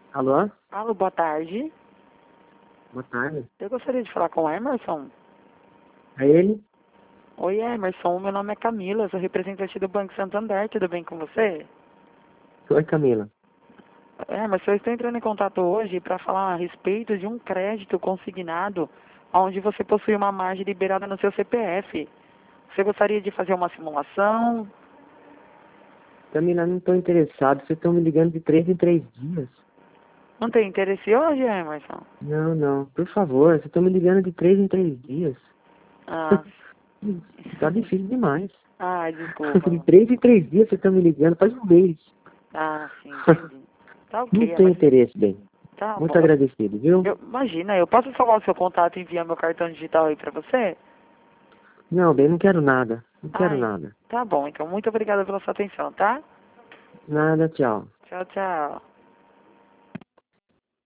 Alô? Alô, boa tarde. Boa tarde. Eu gostaria de falar com o Emerson. É ele? Oi, Emerson. Meu nome é Camila, sou representante do Banco Santander. Tudo bem com você? Oi, Camila. Emerson, eu estou entrando em contato hoje para falar a respeito de um crédito consignado onde você possui uma margem liberada no seu CPF. Você gostaria de fazer uma simulação? Camila, não estou interessado. Vocês estão me ligando de 3 em 3 dias. Não tem interesse hoje, Emerson? Não, não. Por favor, vocês estão me ligando de 3 em 3 dias. Ah, Tá difícil demais. ah, desculpa. De 3 em 3 dias vocês estão me ligando. Faz um mês. Ah, sim, entendi. Tá Não ok, tenho Emerson. interesse, bem. Tá Muito bom. agradecido, viu? Imagina, eu posso salvar o seu contato e enviar meu cartão digital aí para você? Não, bem, não quero nada. Não quero Ai, nada. tá bom. Então, muito obrigada pela sua atenção, tá? Nada, tchau. Tchau, tchau.